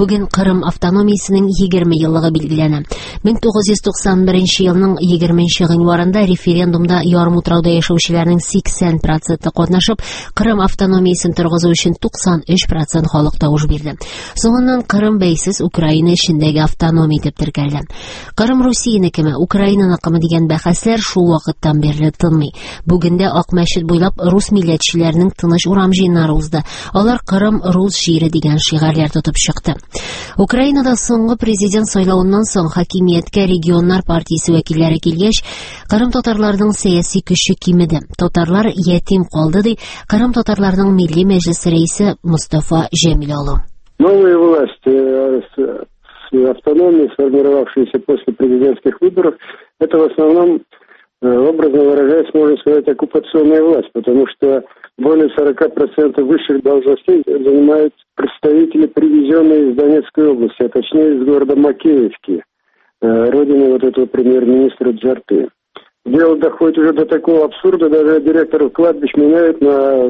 Бүген Кырым автономиясенең 20 еллыгы билгеләнә. 1991 елның 20 гыйнварында референдумда ярым утрауда яшәүчеләрнең 80% катнашып, Кырым автономиясен торгызу өчен 93% халык тавыш бирде. Соңыннан Кырым бәйсез Украина эчендәге автономия итеп теркәлде. Кырым Русиянекеме, Украинаныкымы дигән бәхәсләр шул вакыттан бирле тынмый. Бүгендә Ак мәчет буйлап рус милләтчеләренең тыныч урам җыеннары узды. Алар Кырым рус җире дигән шигарләр тотып чыкты. Украинада соңгы президент сайлауыннан соң хакимияткә регионнар партиясе вәкилләре килгәч, Кырым татарларының сәяси көче кимеде. Татарлар ятим калды, ди Кырым татарларының милли мәҗлесе рәисе Мустафа Җәмил. Новые власти автономии, сформировавшиеся после президентских выборов, это в основном, образно выражаясь, можно сказать, оккупационная власть, потому что более 40% высших должностей занимают представители, привезенные из Донецкой области, а точнее из города Макеевки, родины вот этого премьер-министра Джарты. Дело доходит уже до такого абсурда, даже директоров кладбищ меняют на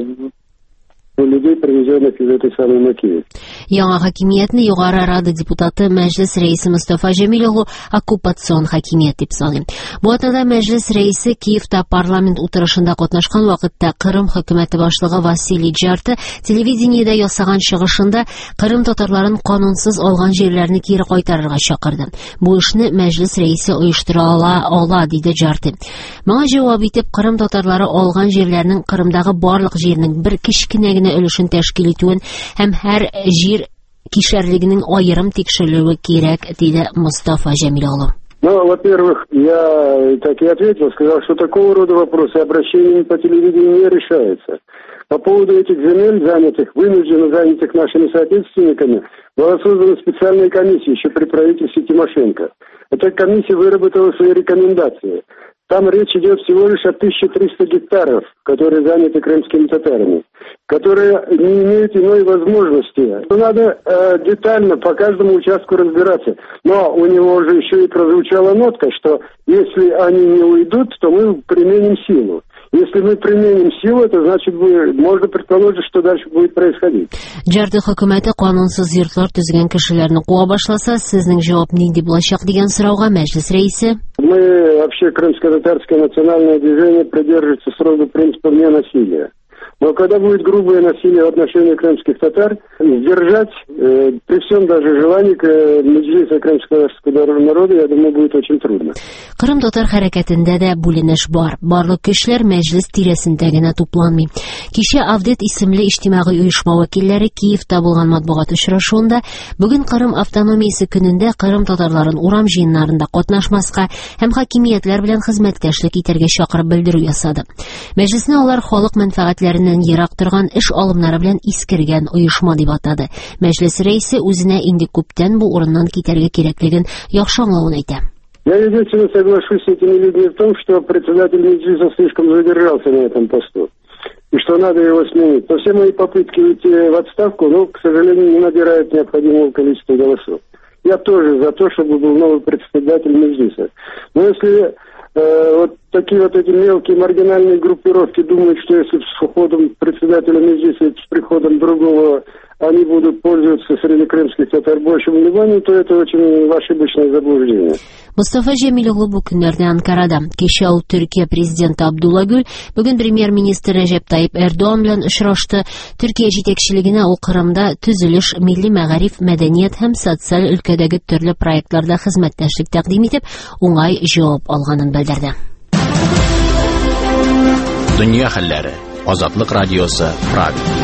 людей, привезенных из этой самой Макеевки. Яңа хакимиятне Югары Рада депутаты Мәҗлес рәисе Мустафа Җәмил оккупацион хакимият дип саный. Бу атнада Мәҗлес рәисе Киевта парламент утырышында катнашкан вакытта Кырым хөкүмәте башлыгы Василий Джарты телевидениедә ясаган чыгышында Кырым татарларын канунсыз алган җирләрне кире кайтарырга чакырды. Бу эшне Мәҗлес рәисе оештыра ала диде Джарты. Моңа җавап итеп, Кырым татарлары алган җирләрнең Кырымдагы барлык җирнең бер кичкенә генә өлешен тәшкил итүен һәм һәр җир кишәрлегенең аерым тикшерелүе кирәк, диде Мустафа Җәмил. Ну, во-первых, я так и ответил, сказал, что такого рода вопросы обращениями по телевидению не решаются. По поводу этих земель, вынужденно занятых нашими соотечественниками, была создана специальная комиссия еще при правительстве Тимошенко. Эта комиссия выработала свои рекомендации. Там речь идет всего лишь о 1300 гектаров, которые заняты крымскими татарами, которые не имеют иной возможности. Надо детально по каждому участку разбираться. Но у него же еще и прозвучала нотка, что если они не уйдут, то мы применим силу. Если мы применим силу, это значит, можно предположить, что дальше будет происходить. Джарты хөкүмәте канунсыз йортлар төзегән кешеләрне куа башласа, сезнең җавап нинди булачак дигән сорауга Мәҗлес рәисе: Мы, вообще, крымско-татарское национальное движение, придерживается строго принципа ненасилия. Но когда будет грубое насилие в отношении крымских татар, сдержать при всем даже желании Меджлиса крымского народа, я думаю, будет очень трудно. Кырым татар хәрәкәтендә дә бүленеш бар. Барлык көчләр Мәҗлес тирәсендә генә тупланмый. Кичә Авдет исемле иҗтимагый оешма вәкилләре Киевта булган матбугат очрашуында бүген Кырым автономиясе көнендә Кырым татарларын урам җыеннарында катнашмаска һәм хакимиятләр белән хезмәттәшлек итәргә чакырып белдерү ясады. Мәҗлесне алар халык мәнфәгатьләреннән ерак торган эш алымнары белән искергән оешма дип атады. Мәҗлес рәисе үзенә инде күптән бу урыннан китәргә кирәклеген яхшы аңлавын әйтә. Я единственно соглашусь с этими людьми в том, что председатель Меджлиса слишком задержался на этом посту, и что надо его сменить. Но все мои попытки уйти в отставку, к сожалению, не набирают необходимого количества голосов. Я тоже за то, чтобы был новый председатель Меджлиса. Но если такие эти мелкие маргинальные группировки думают, что если с уходом председателя Меджлиса, с приходом другого, они будут пользоваться среди крымских татар большим вниманием, то это очень ошибочное заблуждение. Мустафа Җәмил бу көннәрдә Анкарада. Кичә ул Төркия президенты Абдулла Гүл бүген премьер-министр Рәҗәп Таyyip Эрдоган белән очрашты. Төркия җитәкчелегенә ул Кырымда төзелеш, милли мәгариф, мәдәният һәм социаль өлкәдәге төрле проектларда хезмәттәшлек тәкъдим итеп, уңай җавап алганын белдерде. Дөнья хәлләре. Азатлык радиосы Прага.